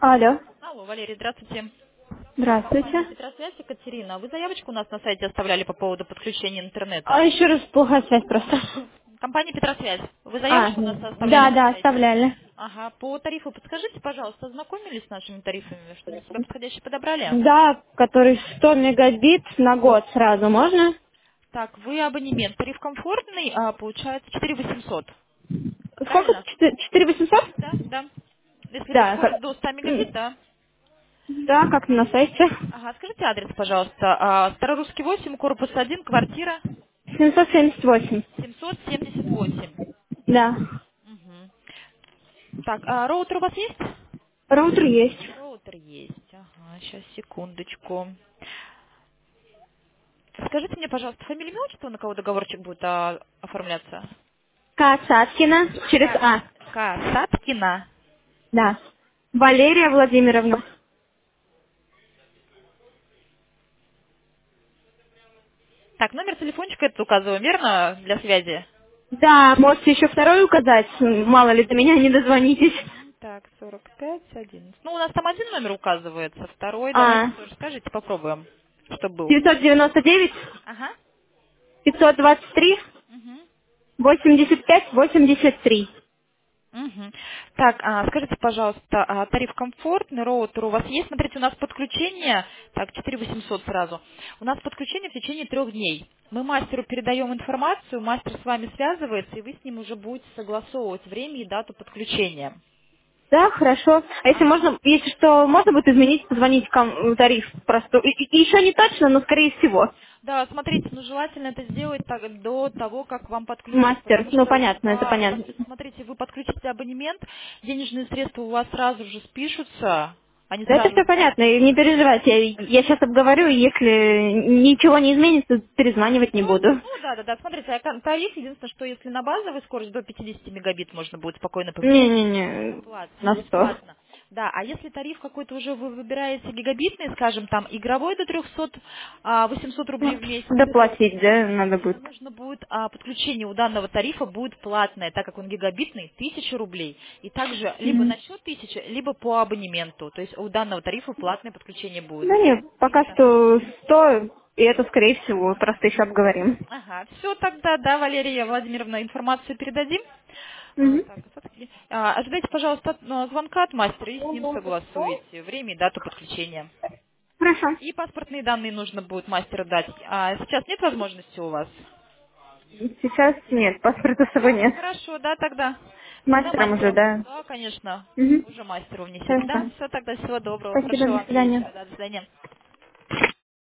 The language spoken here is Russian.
Алло, Алло, Валерий, здравствуйте. Компания здравствуйте. Петросвязь, Екатерина. Вы заявочку у нас на сайте оставляли по поводу подключения интернета. А еще раз плохая связь просто. Компания Петросвязь. Вы А, заявочку у нас оставляли да, на да, сайте. оставляли. Ага, по тарифу подскажите, пожалуйста, ознакомились с нашими тарифами? Что для себя подходящее подобрали? Да, который 100 мегабит на год сразу, можно? Так, вы абонемент. Тариф комфортный, получается 4800. Сколько? Правильно? 4800? Да, да. Если это Да, скорость до 100 мегабит, да. да, как на сайте. Ага, скажите адрес, пожалуйста. Старорусский 8, корпус 1, квартира 778. 778. Да. Мгм. Так, а роутер у вас есть? Роутер есть. Роутер есть. Ага, сейчас, секундочку. Скажите мне, пожалуйста, фамилия, имя, отчество, на кого договорчик будет оформляться? Касаткина через А. Касаткина. Да. Валерия Владимировна. Так, номер телефончика это указываю, верно, для связи? Да, можете еще второй указать, мало ли до меня не дозвонитесь. Так, 4511. Ну, у нас там один номер указывается, второй, давайте А, тоже скажите, попробуем, чтобы был. 999 Ага. 523 Угу. 85 83. Мгм. Так, скажите, пожалуйста, тариф комфортный, роутер у вас есть? Смотрите, у нас подключение, так, 4800 сразу. У нас подключение в течение 3 дней. Мы мастеру передаем информацию, мастер с вами связывается, и вы с ним уже будете согласовывать время и дату подключения. Да, хорошо. А если Ага. можно, если что, можно будет изменить, позвонить тариф просто. И еще не точно, но скорее всего. Да, смотрите, ну желательно это сделать так, до того, как вам подключат, Мастер, потому ну что, понятно, это да, понятно. смотрите, вы подключите абонемент, денежные средства у вас сразу же спишутся, они Да это сразу все же понятно, и не переживайте. Я сейчас обговорю, и если ничего не изменится, перезванивать не буду. Ну да, да, да. Смотрите, тариф, единственное, что если на базовой скорость до 50 мегабит можно будет спокойно поменять. Не-не-не, на 100. Бесплатно. Да, а если тариф какой-то уже вы выбираете гигабитный, скажем, там игровой до 300, 800 рублей Ну, в месяц, доплатить, да, надо будет. нужно будет, подключение у данного тарифа будет платное, так как он гигабитный, 1000 рублей. И также либо на счет 1000, либо по абонементу. То есть у данного тарифа платное подключение будет. Да нет, пока 300. что 100, и это, скорее всего, просто еще обговорим. Ага, все тогда, да, Валерия Владимировна, информацию передадим. Мгм. Так, ожидайте, пожалуйста, звонка от мастера и с ним согласуете время и дату подключения. Хорошо. И паспортные данные нужно будет мастеру дать. А сейчас нет возможности у вас? Сейчас нет, паспорта с собой Все, нет. хорошо, да, тогда. Тогда Мастером уже, мастеру, да. да, конечно, Мгм. уже мастеру внесите. Да, Хорошо. все, тогда всего доброго, Спасибо, до хорошего вам свидания. вечера, да, до свидания.